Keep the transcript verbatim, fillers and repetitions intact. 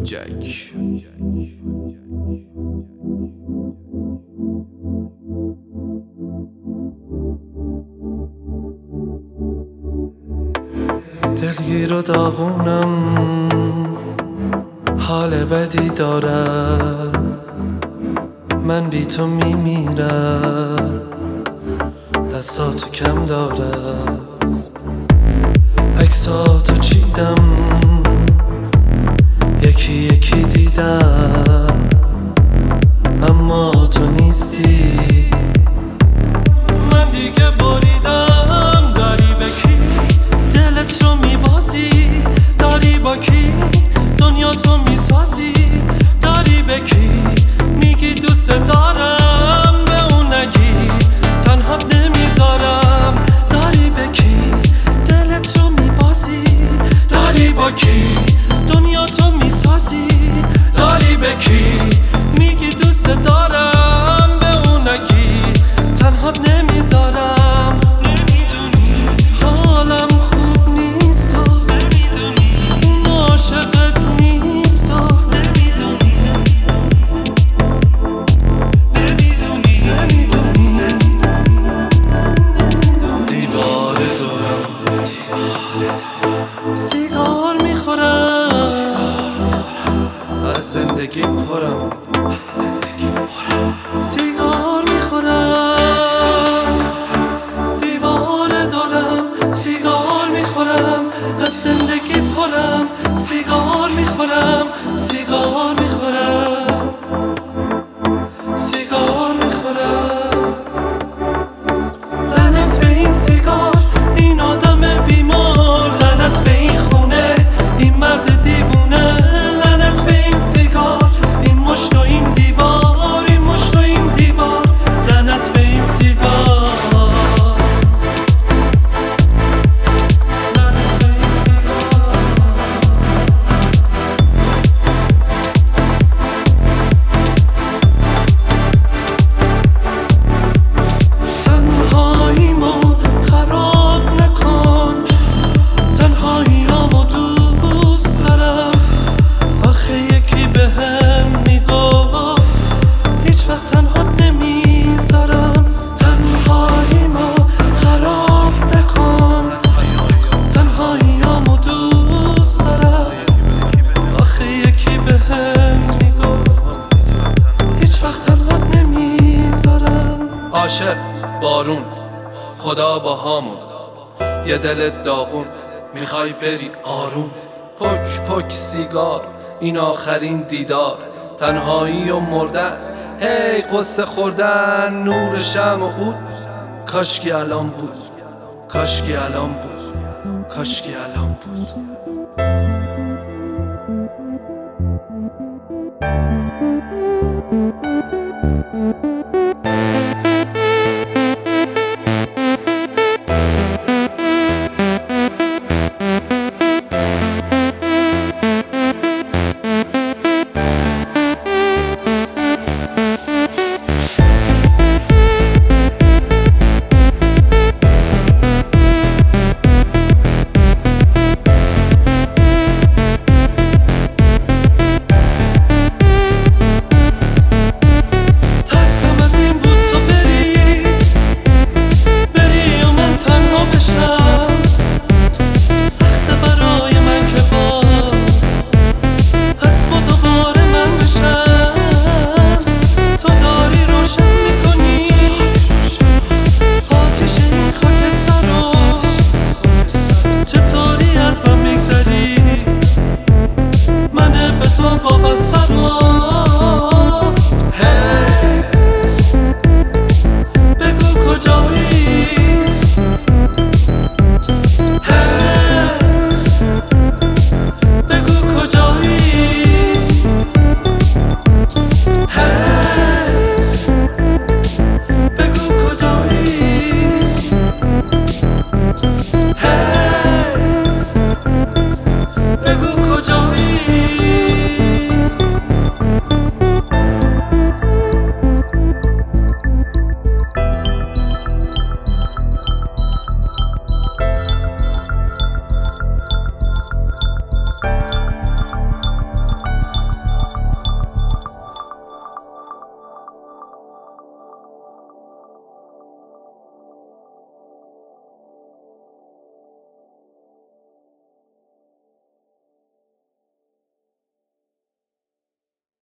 جک. دلگیر و داغونم، حال بدی دارم، من بی تو میمیرم، دستاتو کم دارم، عکساتو چیدم، یکی یکی دیدم، اما تو نیستی. من دیگه بریدم، داری به کی دلت رو میبازی، داری با کی دنیا تو میسازی، داری به کی میگی دوست دارم، به اون نگی تنهات نمیذارم، داری به کی دلت رو میبازی، داری با کی دنیا تو میسازی، داری به کی میگی دوست دارم، به اون نگی تنهات نمیذارم. حالم خوب نیست و عاشقت نیست و نمیدونی. دیواره دارم، سیگار میخورم، از زندگی پرم، سیگار میخورم، دیواره دارم، سیگار میخورم، از زندگی پرم، سیگار میخورم، سیگار میخورم، سیگار میخورم. لعنت به این سیگار، این آدم بیمار، لعنت به این خونه، این مرد دیوونه، لعنت به این سیگار، این مشت و این دیوار، این مشت و این دیوار، لعنت به این سیگار، لعنت به این سیگار. تنهاییمو خراب نکن، تنهاییامو دوست دارم، آخه یکی بهم میگفت هیچ وقت تنهات نمیذارم. تنهاییمو خراب نکن، تنهاییامو دوست دارم، آخه یکی بهم میگفت هیچ وقت تنهات نمیذارم. عاشق بارون، خدا با هامون، یه دل داغون، میخوای بری آروم، پک پک سیگار، این آخرین دیدار، تنهایی و مردن، هی قصه خوردن، نور شمع و عود، کاشکی الان بود، کاشکی الان بود، کاشکی الان بود.